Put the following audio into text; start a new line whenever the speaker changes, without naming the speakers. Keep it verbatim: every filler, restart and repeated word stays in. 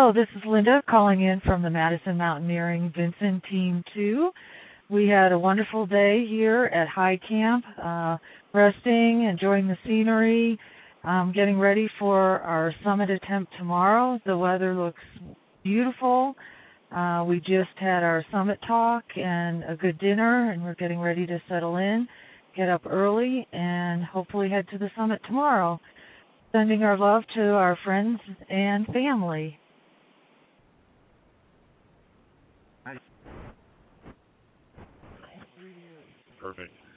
Hello, this is Linda calling in from the Madison Mountaineering Vinson Team two. We had a wonderful day here at High Camp, uh, resting, enjoying the scenery, um, getting ready for our summit attempt tomorrow. The weather looks beautiful. Uh, we just had our summit talk and a good dinner, and we're getting ready to settle in, get up early, and hopefully head to the summit tomorrow. Sending our love to our friends and family.
Perfect.